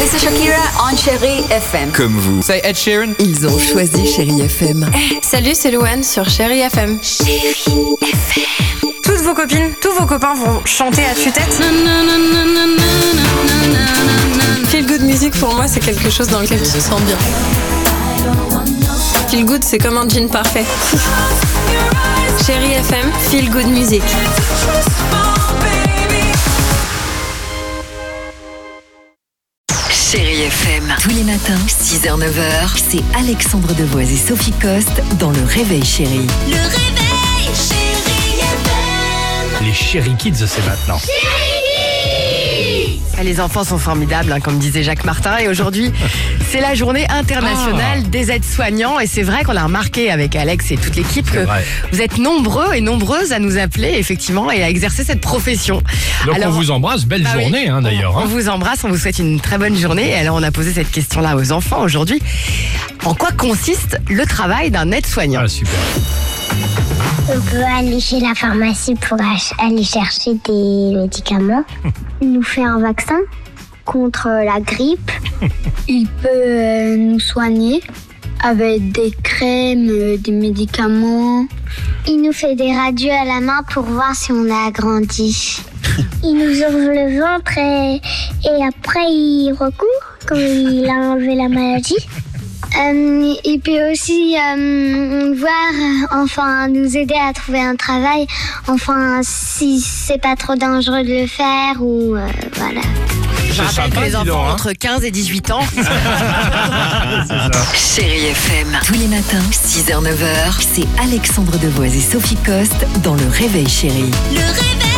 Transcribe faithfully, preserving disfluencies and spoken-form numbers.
c'est Shakira on Chérie F M. Comme vous. C'est Ed Sheeran. Ils ont choisi Chérie F M. Hey, salut, c'est Louane sur Chérie F M. Chérie F M. Toutes vos copines, tous vos copains vont chanter à tue-tête. Feel good music pour moi, c'est quelque chose dans lequel tu te sens bien. Feel good, c'est comme un jean parfait. Chérie F M, feel good music. Chérie F M. Tous les matins, six heures neuf heures, c'est Alexandre Devoise et Sophie Coste dans Le Réveil Chérie. Le réveil, Chérie F M. Les Chérie Kids, c'est maintenant. Les enfants sont formidables, hein, comme disait Jacques Martin. Et aujourd'hui, c'est la journée internationale ah. des aides-soignants. Et c'est vrai qu'on a remarqué avec Alex et toute l'équipe c'est que vrai. Vous êtes nombreux et nombreuses à nous appeler, effectivement, et à exercer cette profession. Donc alors, on vous embrasse. Belle bah journée, oui, hein, d'ailleurs. On, hein. on vous embrasse, on vous souhaite une très bonne journée. Et alors, on a posé cette question-là aux enfants aujourd'hui. En quoi consiste le travail d'un aide-soignant ? Ah, super. On peut aller chez la pharmacie pour aller chercher des médicaments. Il nous fait un vaccin contre la grippe. Il peut nous soigner avec des crèmes, des médicaments. Il nous fait des radios à la main pour voir si on a grandi. Il nous ouvre le ventre et, et après il recourt quand il a enlevé la maladie. Euh, il peut aussi euh, voir, enfin, nous aider à trouver un travail, enfin, si c'est pas trop dangereux de le faire ou euh, voilà. Je rappelle que les enfants ont entre quinze et dix-huit ans. Chérie F M. Tous les matins, six heures neuf heures, c'est Alexandre Devoise et Sophie Coste dans Le Réveil Chérie. Le réveil.